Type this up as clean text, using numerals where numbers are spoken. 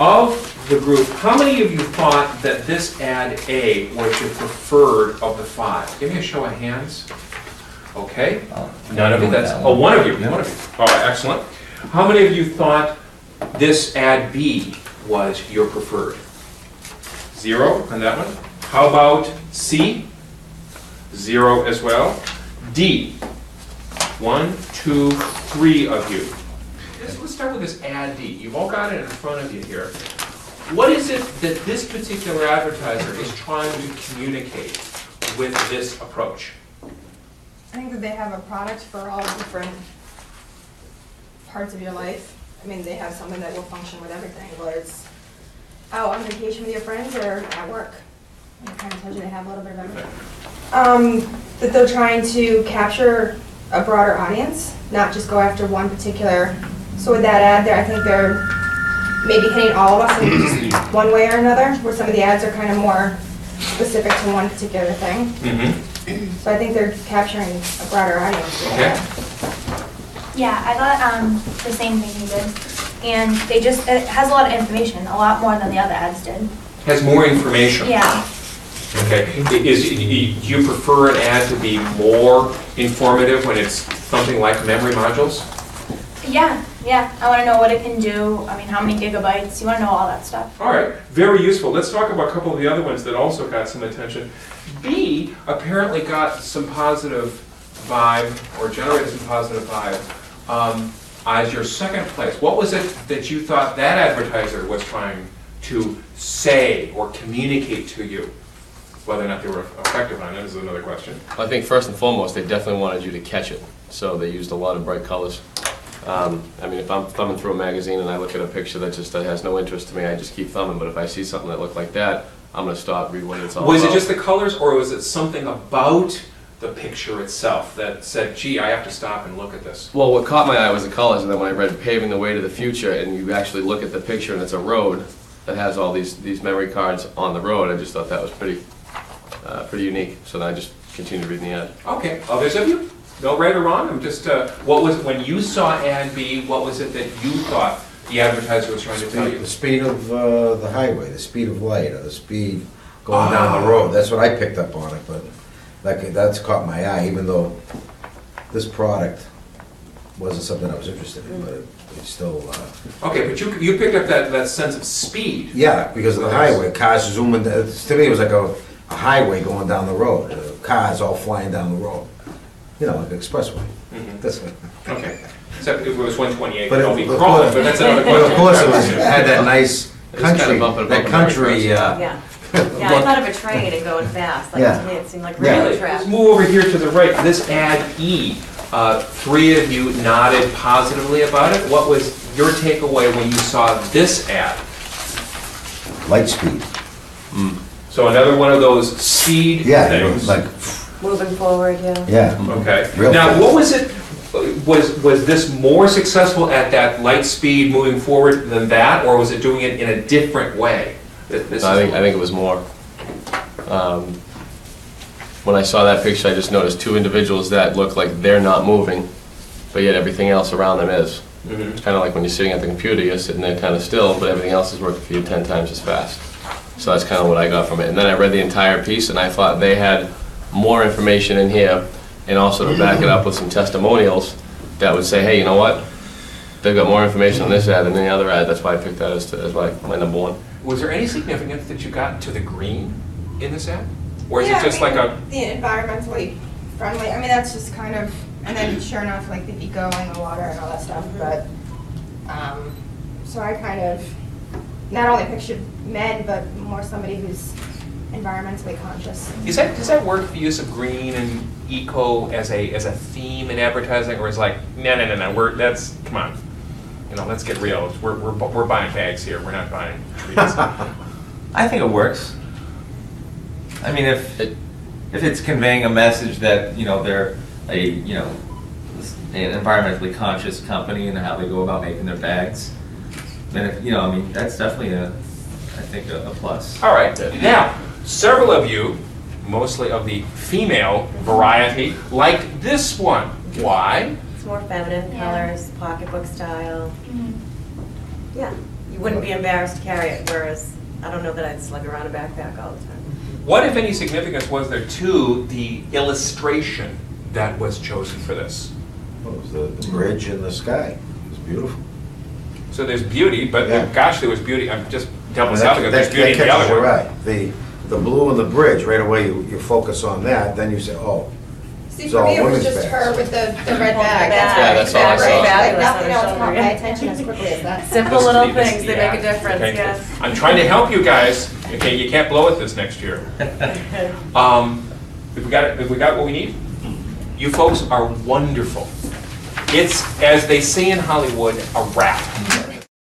Of the group, how many of you thought that this ad A was your preferred of the 5? Give me a show of hands. Okay. None of you. That's one of you. One of you. All right, excellent. How many of you thought this ad B was your preferred? 0 on that one. How about C? 0 as well. D. 1, 2, 3 of you. Let's start with this ad D. You've all got it in front of you here. What is it that this particular advertiser is trying to communicate with this approach? I think that they have a product for all different parts of your life. I mean, they have something that will function with everything, whether it's out on vacation with your friends or at work. It kind of tells you they have a little bit of everything. That they're trying to capture a broader audience, not just go after one particular. So with that ad there, I think they're maybe hitting all of us in just one way or another, where some of the ads are kind of more specific to one particular thing. Mm-hmm. So I think they're capturing a broader audience. Okay. Yeah, I thought the same thing you did. And it has a lot of information, a lot more than the other ads did. Has more information. Yeah. Okay. Do you prefer an ad to be more informative when it's something like memory modules? Yeah. I want to know what it can do. I mean, how many gigabytes. You want to know all that stuff. All right. Very useful. Let's talk about a couple of the other ones that also got some attention. B apparently got some positive vibe, or generated some positive vibe, as your second place. What was it that you thought that advertiser was trying to say or communicate to you? Whether or not they were effective on it is another question. I think first and foremost, they definitely wanted you to catch it. So they used a lot of bright colors. I mean, if I'm thumbing through a magazine and I look at a picture that just has no interest to me, I just keep thumbing. But if I see something that looked like that, I'm going to stop, read what it's all about. Was it just the colors, or was it something about the picture itself that said, gee, I have to stop and look at this? Well, what caught my eye was the colors, and then when I read Paving the Way to the Future, and you actually look at the picture and it's a road that has all these memory cards on the road, I just thought that was pretty unique. So then I just continued reading the ad. Okay, others of you? No right or wrong? I'm just, what was it, when you saw ad B, what was it that you thought the advertiser was trying to tell you? The speed of the highway, the speed of light, or the speed going down the road. That's what I picked up on it, but that's caught my eye, even though this product wasn't something I was interested in, but it's still... Okay, but you picked up that sense of speed. Yeah, because of the highway, cars zooming, to me it was like a highway going down the road, cars all flying down the road. You know, like an expressway. Mhm. That's it. Okay. Except it was 128, But don't be of crawling, course- but that's another But of course, question. it had that nice It's kind of country, bumping that very country, fast. Yeah, I thought of a train and going fast, like Yeah. to me it seemed like Yeah. railroad Let's tracks. move over here to the right. This ad E, 3 of you nodded positively about it. What was your takeaway when you saw this ad? light speed. So another one of those speed Yeah, you know, things. like, Moving forward, yeah. yeah. Okay. Real Now, fast. what was it? Was this more successful at that light speed moving forward than that, or was it doing it in a different way? This I is- think it was more. When I saw that picture, I just noticed 2 individuals that look like they're not moving, but yet everything else around them is. Mhm. It's kind of like when you're sitting at the computer, you're sitting there kind of still, but everything else is working for you 10 times as fast. So that's kind of what I got from it. And then I read the entire piece, and I thought they had more information in here, and also to back it up with some testimonials that would say, hey, you know what? They've got more information on this ad than any other ad. That's why I picked that as my number one. Was there any significance that you got to the green in this ad? Or is Yeah, it just I like mean, a... the environmentally friendly, I mean, that's just kind of, and then sure enough, like the eco and the water and all that stuff, but, so I kind of, not only pictured men, but more somebody who's environmentally conscious. Does that work, the use of green and eco as a theme in advertising, or is like, no, come on, you know, let's get real. We're buying bags here. We're not buying trees. I think it works. I mean, if it's conveying a message that, you know, they're an environmentally conscious company and how they go about making their bags, then that's definitely a plus. All right. Now, several of you, mostly of the female variety, liked this one. Why? It's more feminine Yeah. colors, pocketbook style. Mhm. Yeah. you wouldn't be embarrassed to carry it, whereas I don't know that I'd slug around a backpack all the time. What, if any, significance was there to the illustration that was chosen for this? Well, it was the bridge in the sky. It was beautiful. So there's beauty, but Yeah. gosh, there was beauty, I'm just devil's That- advocate, there's that beauty in the catches other your one. eye. The blue and the bridge, right away, you focus on that, then you say, oh, See, It's for all me, it was women's just bags. her with the red Yeah, bag. that's all I saw. Like, Fabulous nothing on else her caught shoulder, my yeah. attention as quickly as that. Simple This- little this- things, they yeah, make a difference, okay. yes. I'm trying to help you guys, okay, you can't blow it this next year. If we got what we need, you folks are wonderful. It's, as they say in Hollywood, a wrap.